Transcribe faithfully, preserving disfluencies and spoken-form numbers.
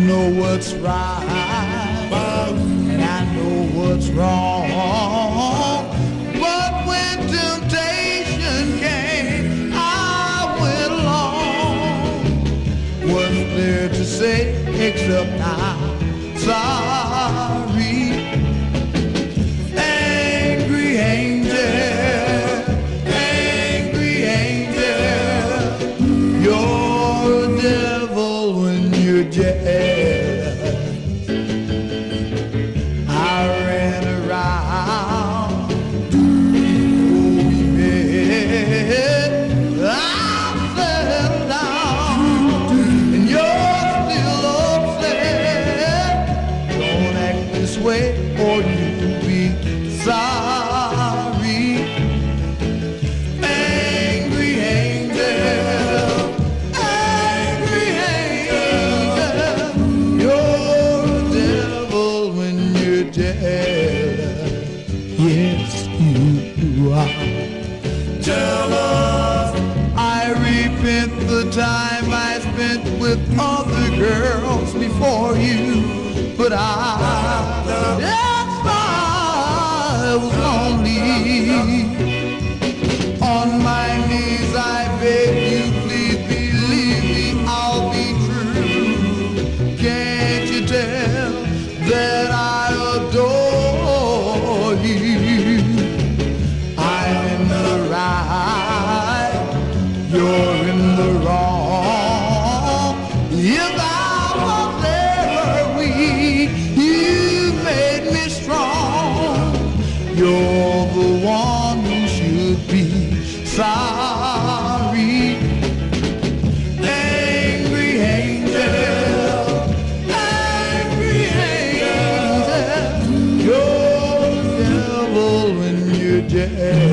know what's right, and I know what's wrong. But when temptation came, I went along. What's there to say except I'm sorry? Angry angel, angry angel, you're a devil when you're jealous. I ran around, oh, we met, I settled down, and you're still upset. Don't act this way or you'll be sorry. Angry angel, angry angel, you're a devil when you're jealous. Yes, you are. Jealous. I repent the time I spent with other girls before you, but I, yes, I was lonely. On my knees I beg you, please believe me, I'll be true. Can't you tell that I adore you? I'm in the right, you're in the wrong. If I was ever weak, you made me strong. You're the one who should be sorry. Angry angel, angry angel, you're the devil when you're dead.